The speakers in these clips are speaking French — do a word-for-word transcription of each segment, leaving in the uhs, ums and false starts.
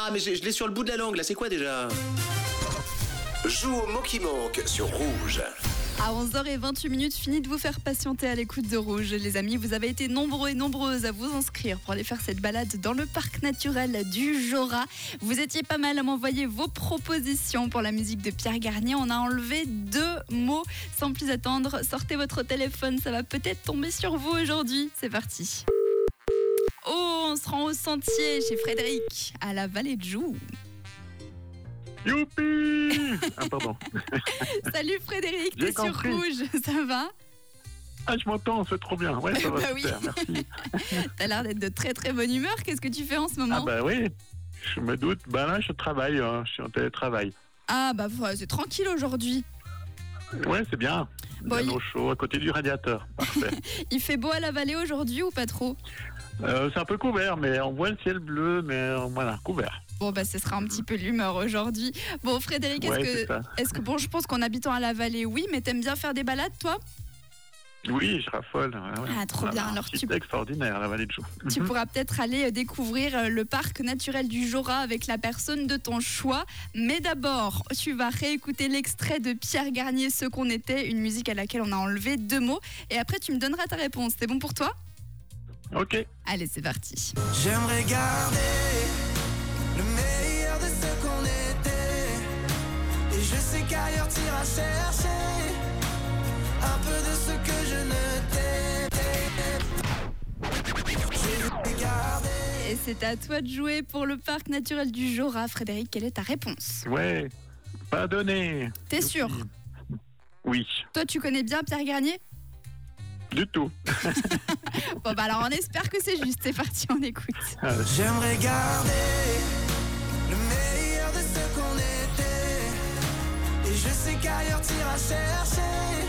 Ah, mais je, je l'ai sur le bout de la langue, là, c'est quoi déjà? Joue au mot qui manque sur Rouge. À onze heures vingt-huit minutes, fini de vous faire patienter à l'écoute de Rouge. Les amis, vous avez été nombreux et nombreuses à vous inscrire pour aller faire cette balade dans le parc naturel du Jura. Vous étiez pas mal à m'envoyer vos propositions pour la musique de Pierre Garnier. On a enlevé deux mots. Sans plus attendre, sortez votre téléphone, ça va peut-être tomber sur vous aujourd'hui. C'est parti. Oh, on se rend au sentier chez Frédéric, à la Vallée de Joux. Youpi! Ah, pardon. Salut Frédéric, J'ai t'es sur compris. Rouge, ça va? Ah, je m'entends, c'est trop bien. Ouais, ça va Bah oui. super, merci. T'as l'air d'être de très très bonne humeur. Qu'est-ce que tu fais en ce moment? Ah bah oui, je me doute. Bah là, je travaille, hein. Je suis en télétravail. Ah bah ouais, c'est tranquille aujourd'hui. Ouais, c'est bien. Bon, Bien il- au chaud, à côté du radiateur. Parfait. Il fait beau à la vallée aujourd'hui ou pas trop? Euh, c'est un peu couvert, mais on voit le ciel bleu, mais euh, voilà, couvert. Bon bah ce sera un petit peu l'humeur aujourd'hui. Bon Frédéric, est-ce Ouais, c'est que, ça. est-ce que bon, je pense qu'en habitant à la vallée, oui, mais t'aimes bien faire des balades toi? Oui, je raffole. Ouais, ouais. Ah, trop Voilà, bien. un Alors, site tu- extraordinaire, la vallée de Joux. Tu pourras peut-être aller découvrir le parc naturel du Jura avec la personne de ton choix. Mais d'abord, tu vas réécouter l'extrait de Pierre Garnier, Ce qu'on était, une musique à laquelle on a enlevé deux mots. Et après, tu me donneras ta réponse. C'est bon pour toi? Ok. Allez, c'est parti. J'aimerais garder le meilleur de ce qu'on était. Et je sais qu'ailleurs t'iras chercher un peu de ce que je ne t'ai. Je vais garder. Et c'est à toi de jouer pour le parc naturel du Jura. Frédéric, quelle est ta réponse? Ouais, pas donné. T'es Youpi. sûr? Oui, Toi, tu connais bien Pierre Garnier? du tout. Bon, bah alors on espère que c'est juste. C'est parti, on écoute. J'aimerais garder le meilleur de ce qu'on était. Et je sais qu'ailleurs t'iras chercher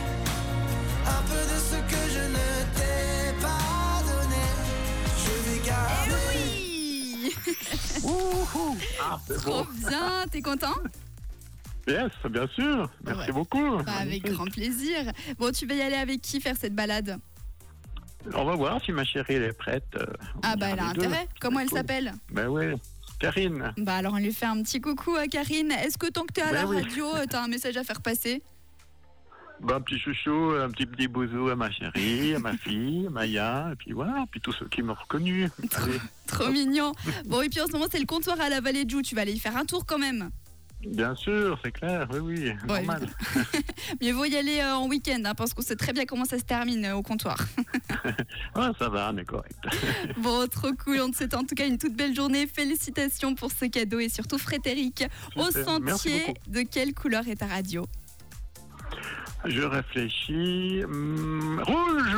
un peu de ce que je ne t'ai pas donné. Je vais garder. Oui. Wouhou. Ah, c'est Trop bon. bien, t'es content? Yes, bien sûr. Merci Ouais. beaucoup. Bah, avec Magnifique. grand plaisir. Bon, tu vas y aller avec qui faire cette balade? On va voir si ma chérie elle est prête. euh, on Ah bah ira elle a les deux. intérêt. Comment elle Cool. s'appelle? Ben ouais, Karine. Bah alors on lui fait un petit coucou à Karine. Est-ce que tant que t'es à Ben la oui. radio, euh, t'as un message à faire passer? Ben, un petit chouchou, un petit petit bousou à ma chérie, à ma fille, à Maya, et puis voilà, puis tous ceux qui m'ont reconnu. Allez, Trop mignon. Bon et puis en ce moment c'est le comptoir à la Vallée de Joux. Tu vas aller y faire un tour quand même. bien sûr, c'est clair, oui, oui, Ouais, normal. Mieux vaut y aller euh, en week-end hein, parce qu'on sait très bien comment ça se termine euh, au comptoir. Ouais, ça va, on est correct. Bon, trop cool. On te souhaite en tout cas une toute belle journée. Félicitations pour ce cadeau et surtout Frédéric. Au Super, merci sentier, beaucoup. de quelle couleur est ta radio? Je réfléchis. Hum, rouge!